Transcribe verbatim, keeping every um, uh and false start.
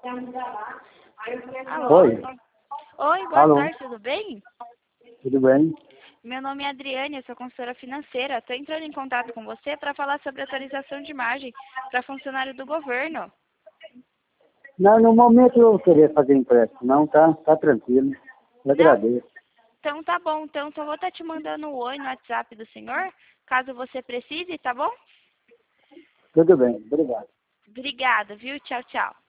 Alô? Oi. Oi, boa Alô. tarde, tudo bem? Tudo bem? Meu nome é Adriane, eu sou consultora financeira. Estou entrando em contato com você para falar sobre atualização de imagem para funcionário do governo. Não, no momento eu queria fazer empréstimo, não, tá, tá tranquilo. Eu Não? agradeço. Então tá bom, então só vou estar te mandando o oi no WhatsApp do senhor, caso você precise, tá bom? Tudo bem, obrigado. Obrigada, viu? Tchau, tchau.